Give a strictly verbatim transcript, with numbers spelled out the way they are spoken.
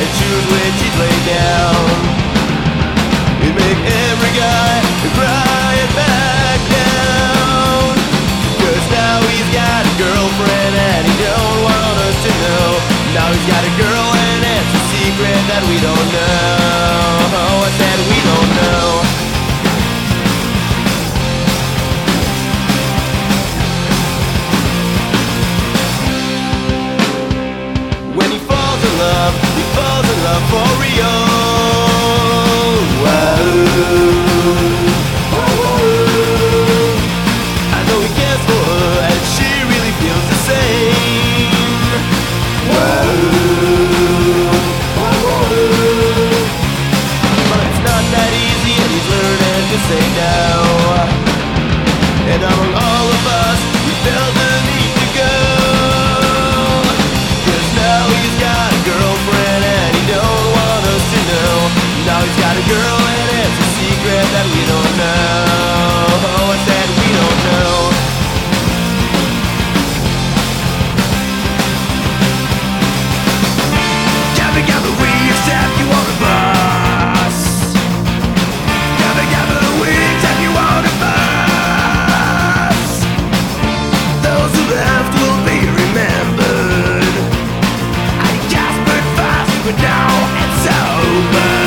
and choose which he'd lay down. He'd make every guy cry and back down. Cause now he's got a girlfriend and he don't want us to know. Now he's got a girl and it's a secret that we don't know. I said we don't know. When he falls in love, he falls in love for real. I know he cares for her and she really feels the same. But it's not that easy and he's learning to say no. And among all of us, we felt the need to go. Cause now he's got a girlfriend and he don't want us to know. Now he's got a girl and it's a secret that we don't know. I said we don't know. Gabba gabba, we accept you on the bus. Gabba gabba, we accept you on the bus. Those who left will be remembered. I just but fast, but now it's over.